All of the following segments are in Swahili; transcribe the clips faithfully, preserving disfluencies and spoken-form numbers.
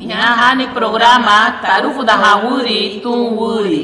Nyaha ni programa Tarufu da Hawuri Tunguri.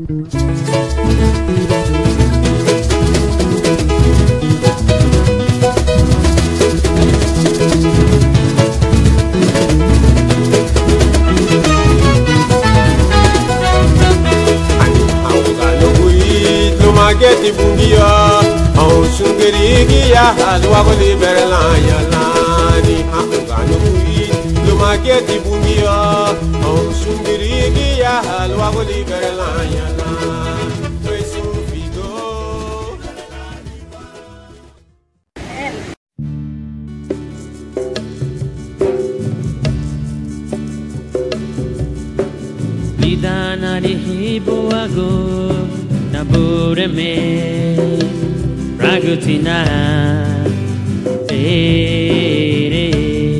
Mageti bungia, au sungeri ya halwa boli berlanya lani. Angano kui, lo mageti bungia, au sungeri ya halwa boli berlanya lani. Pues un figo. Vida narihibu ago. Nabure me Ragutina Ere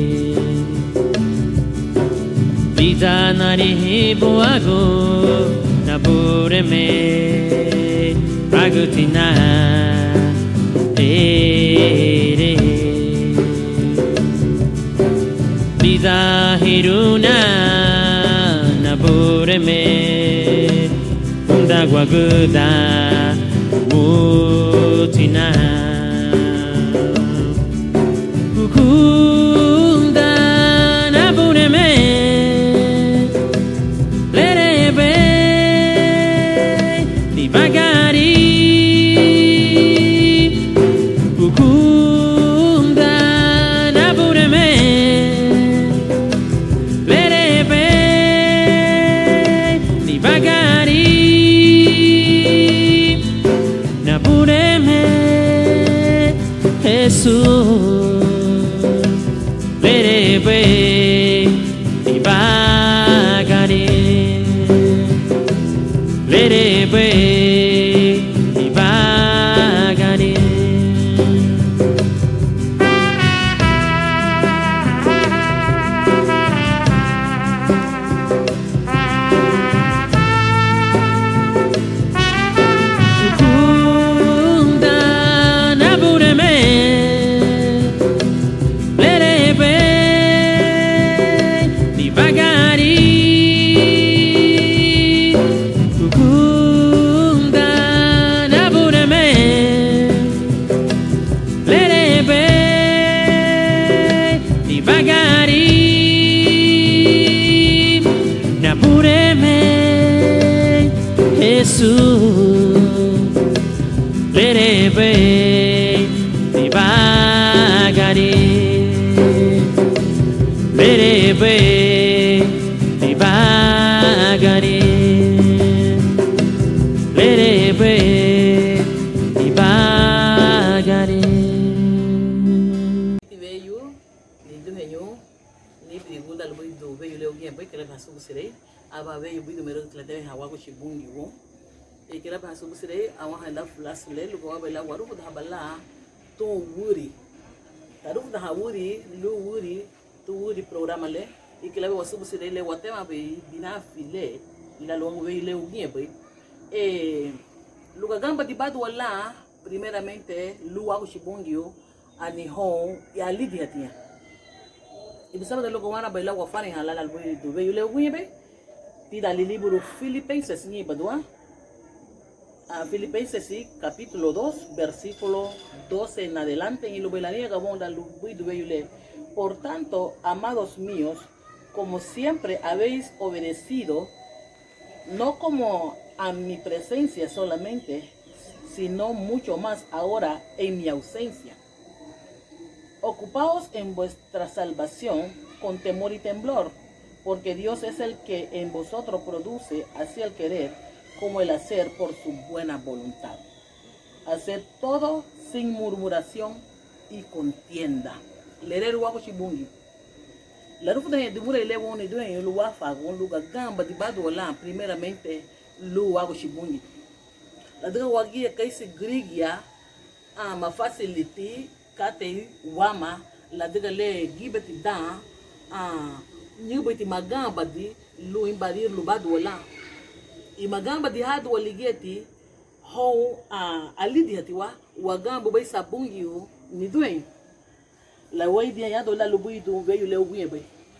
Vida narihibu ago Nabure me Ragutina Ere Vida hiruna Nabure me Guaguda Mutina Kukunda Nabureme Lerebe Divagari Kukunda Nabureme Lerebe Divagari Jesús, veré, divagaré, veré, divagaré. Jesús, veré, divagaré, veré, divagaré, veré, divagaré. Veio, lindo venho, livre gunda lo do veio leu guia bai que leva subo serei, aba veio bido mero que leva hawa ko chibungi wo. E que leva subo serei, awa handa flas le lo ko aba waru da bala to wuri. Taru da hawuri, lu wuri, to wuri programa le, e que leva subo serei le watema bai bina file, ila lo veio leu guia bai. E lugar gamba di bado wala, primeiramente lu wa ko chibungi a Nihon e a Lídia tinha. E você sabe logo uma baila o farinha lá no do veio leu guibe. Tira ali livro Filipenses ni badua. A Filipenses capítulo dos versículo doce en adelante y lo bailaría gabón da do veio le. Por tanto, amados míos, como siempre habéis obedecido, no como a mi presencia solamente, sino mucho más ahora en mi ausencia. Ocupaos en vuestra salvación con temor y temblor, porque Dios es el que en vosotros produce así el querer como el hacer por su buena voluntad. Haced todo sin murmuración y contienda. Leer wago chibungi. La rufa de debure le woni do en luwa fa gon luga gamba di bado la primeramente lu wago chibungi. La daga wagi kai se grigia a ma facility kate wama la diga le gibeti da a nyubeti magamba di lu imbarir lu badu wala i magamba di hadu waligeti ho a alidi hatiwa wagambo bai sabungi ni duen la waidia ya do la lu buidu veyu le uguye bai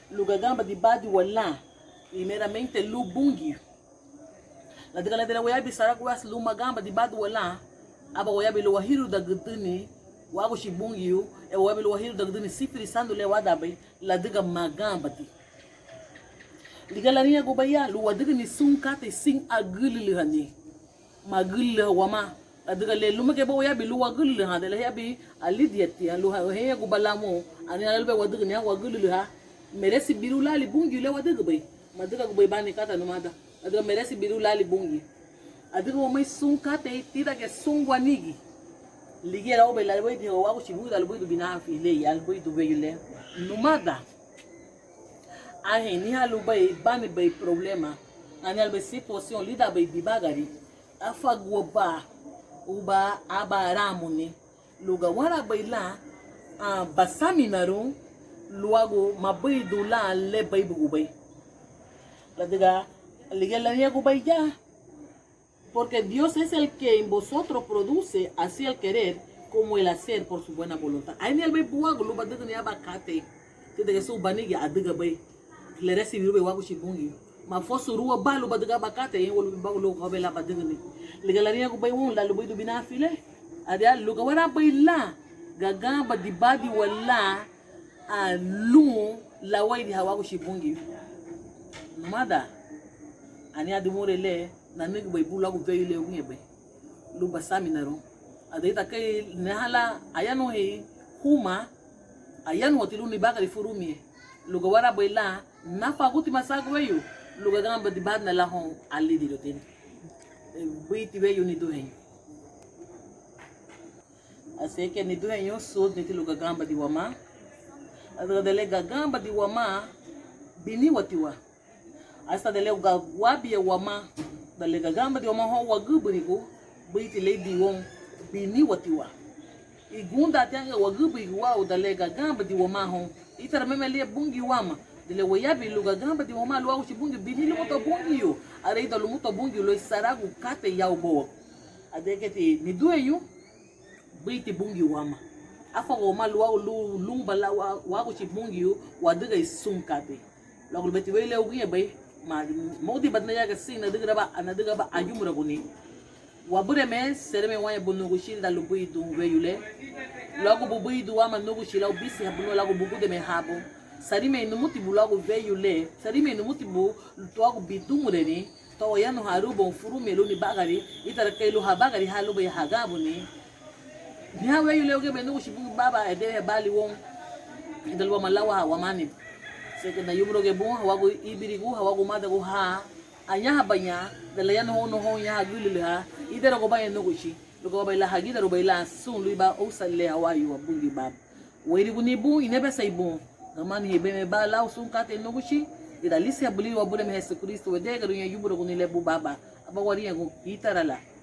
luga gamba di badi wala primeiramente lu bungi la diga la dela wayabi saraku was lu magamba di badi wala aba wayabi lu wahiru da guduni wago shibungi yu e wayabi lu wahiru da guduni sifiri sandu le wadabe la diga magamba di diga la niya gubaya lu wadiga ni sunkate sing agili hani magili wama la diga le lu make ba wayabi lu wagili ha de la yabi alidiati lu ha he gubalamo ani albe wadiga ni wagili ha meresi biru lali bungi le wadiga bay madiga gubay bani kata numada adiga meresi biru lali bungi adiga o mai sunkate tira ke sungwanigi ligera o bela boy de wago chibu dal boy do binafi le yal boy do beyule numada ahe ni halu bay bani bay problema ani albe situation lida bay bibagari afa goba uba abaramuni luga wara bay la a basami naru luago mabay do la le bay bugubay la diga ligera ni gubay ya. Porque Dios es el que en vosotros produce así el querer como el hacer por su buena voluntad. Ahí ni el bay buago lo badiga ni abakate. Te de so banigi adiga bay. Le recibiru bay wago shibungi. Ma fosu ruwa ba lo badiga abakate en wolo bago lo ko bela badiga ni. Le galaria ko bay won la lo bay do bina file. Adia lo ga wara bay la gagamba di badi wala a lu la way di hawago shibungi. Mada ani adimore le na nigi bay bula go veile ngebe lu basami naro adaita kai nahala ayano he huma ayano hotilu ni bakari furumi lu go wara bayla na faguti masago weyo lu ga gamba di badna la hon ali di rotin buiti weyo ni do hen ase ke ni do hen yo so ni lu ga gamba di wama adga dele ga gamba di wama bini watiwa asa dele ga wabi wama dale gagamba di wama ho wagubuni ko biti lady won bini watiwa igunda tanga wagubi wa dale gagamba di wama ho itara memele bungi wama dale wayabi lu gagamba di wama lu auchi bungi bini lu moto bungi yo areida lu moto bungi lo saragu kate ya ubo adeketi ni dueyu biti bungi wama afa wama lu au lu lumba la wa auchi bungi yo wadiga isunkate lagu beti wele ugie bay ma modi badna ya kasi na diga ba na diga ba ayumra guni wabure me sereme wanya bunu gushil da lubu idu weyule lagu bubu idu wa ma nugu shila ubisi habuno lagu bubu de me habo sarime inumuti bu lagu weyule sarime inumuti bu tuagu bidumureni to yanu harubo furu meloni bagari itara kailu habagari halu be hagabu ni ni ha weyule oge be nugu shibu baba ede bali won idalwa malawa wa mani seke na yumro ge bon hawago ibirigu hawago madago ha anya banya dalayan ho no ho ya gulile ha idero go bayen no gushi lugo bayla ha gidero bayla sun luiba o salle hawayu wa bungi bab weri guni bu inebe sai bon gamani hebe me bala sun kate no gushi ida lisi abuli wa bule me Yesu Kristo we de garu ya yumro guni le bu baba aba wari ya go itarala